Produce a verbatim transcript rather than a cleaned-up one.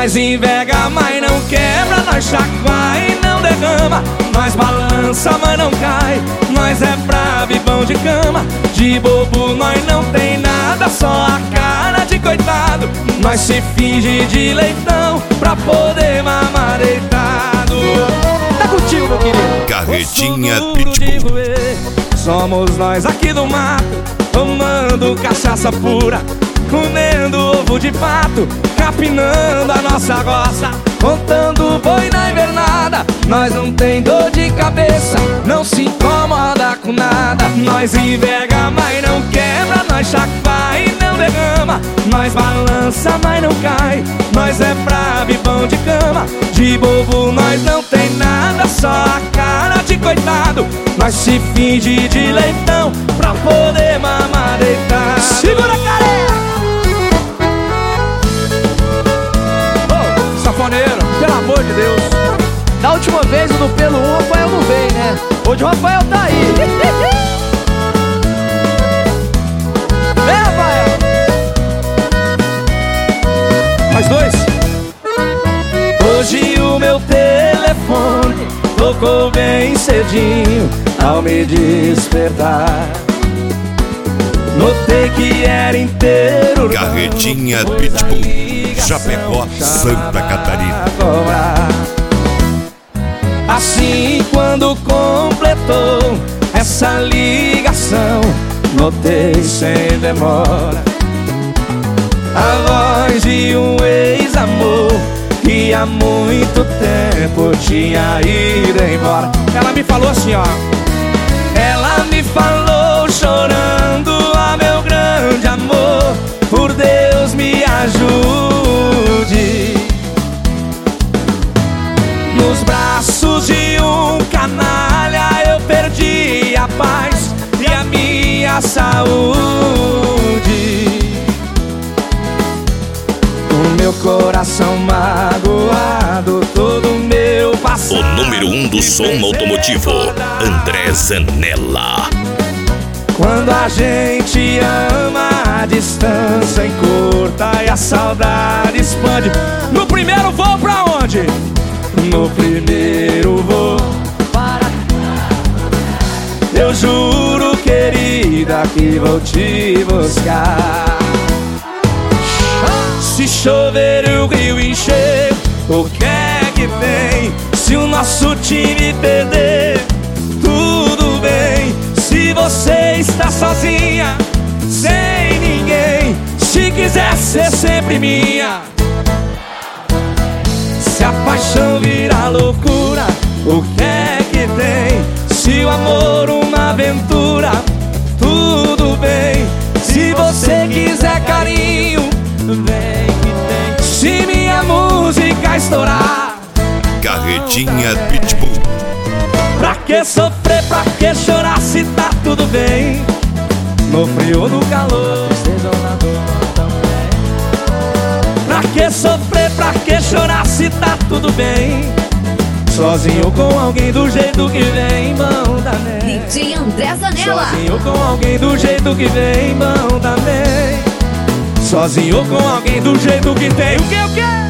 Nós enverga, mas não quebra. Nós chacoalha e não derrama. Nós balança, mas não cai. Nós é bravo e bom de cama. De bobo nós não tem nada, só a cara de coitado. Nós se finge de leitão pra poder mamar deitado. Tá contigo, meu querido. Carretinha Pitbull. Somos nós aqui do mato, tomando cachaça pura, comendo ovo de pato, capinando a nossa roça, contando boi na invernada. Nós não tem dor de cabeça, não se incomoda com nada. Nós enverga, mas não quebra. Nós chacoalha e não derrama. Nós balança, mas não cai. Nós é bravo e bom de cama. De bobo nós não tem nada, só a cara de coitado. Nós se finge de leitão pra poder mamar deitado. Segura a careca! Ô, safoneiro, pelo amor de Deus. Da última vez no pelo um, o Rafael não veio, né? Hoje o Rafael tá aí. Vem, Rafael! Mais dois. Hoje o meu telefone tocou bem cedinho ao me despertar. Notei que era inteiro. Carretinha Pitbull, Chapecó, Santa Catarina. Assim, quando completou essa ligação, notei sem demora a voz de um ex-amor que há muito tempo tinha ido embora. Ela me falou assim, ó. Ela me falou chorando: ah, meu grande amor, por Deus me ajude. Nos braços de um canalha eu perdi a paz e a minha saúde. O meu coração magoado, todo o meu passado. O número um do som automotivo, André Zanella. Quando a gente ama, a distância encurta e a saudade expande. No primeiro voo pra onde? No primeiro voo para. Eu juro, querida, que vou te buscar. Se chover e o rio encher, o que é que tem? Se o nosso time perder, tudo bem. Se você está sozinha, sem ninguém, se quiser ser sempre minha. Se a paixão virar loucura, o que é que tem? Se o amor uma aventura, tudo bem. Se você quiser carinho, vem que tem. Se minha música estourar, Carretinha Pitbull. pra que sofrer, pra que chorar se tá tudo bem? No frio ou no calor, seja na dor também. Pra que sofrer, pra que chorar se tá tudo bem? Sozinho com alguém do jeito que vem, bom também. D J André Zanella. Sozinho com alguém do jeito que vem, bom também. Sozinho com alguém do jeito que tem. O que, o que?